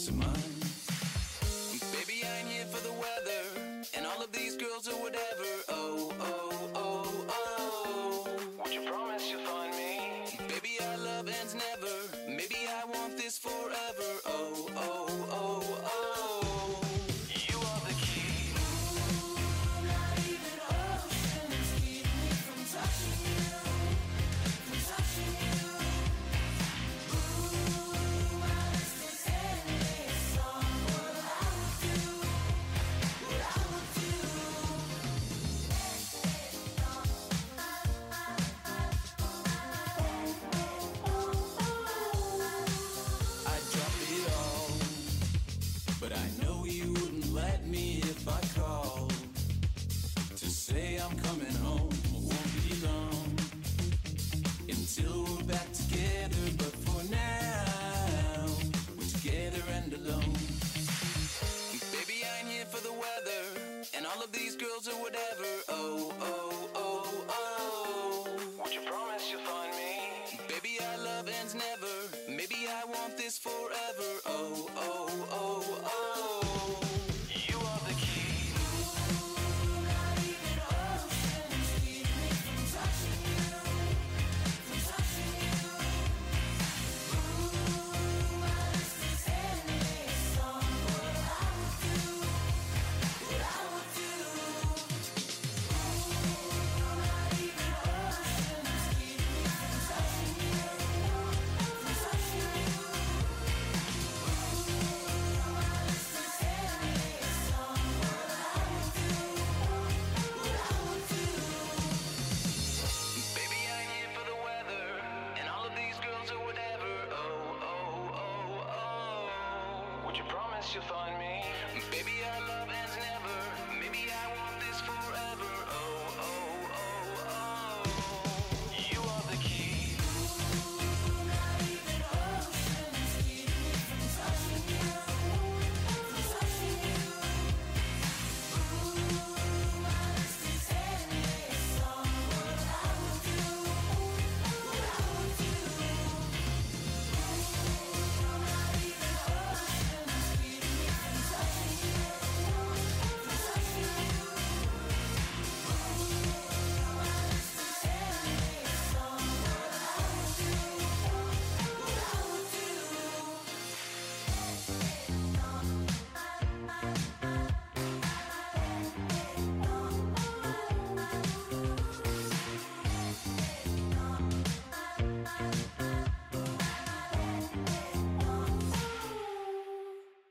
of mine. Baby, I ain't here for the weather and all of these girls or whatever. Oh, oh, oh, oh. Won't you promise you'll find me? Baby, our love ends never. Maybe I want this forever. Oh, oh, oh, oh. You are the key. Ooh, not even ocean is keeping me from touching you, from touching you. Ooh, my list is endless on what I would do, what I would do. I'd drop it all, but I know you wouldn't let me if I called to say I'm coming home. Won't be long until we're back together, but for now we're together and alone. Baby, I ain't here for the weather and all of these girls or whatever. Oh, oh, oh, oh. Won't you promise you'll find me? Baby, our love ends never. Maybe I want this forever. Oh, oh, oh, oh. You are the key. Ooh, not even ocean is keeping me from touching you, from touching you. Ooh, my list is endless on what I would do, what I would do. Ooh, not even ocean is keeping me from touching you, from touching you. Ooh, my list is endless on what I would do, what I would do. Baby, I ain't here for the weather and all of these girls or whatever. Oh, oh, oh, oh. Would you promise you'll find me? Baby, our love ends never. Maybe I want this forever. Oh, oh, oh, oh. You are the key. Ooh, not even ocean is keeping me from touching you, from touching you. Ooh, my list is endless on what I would do, what I would do. Ooh, not even ocean is keeping me from touching you, from touching you. Ooh, my list is endless on what I would do, what I would do.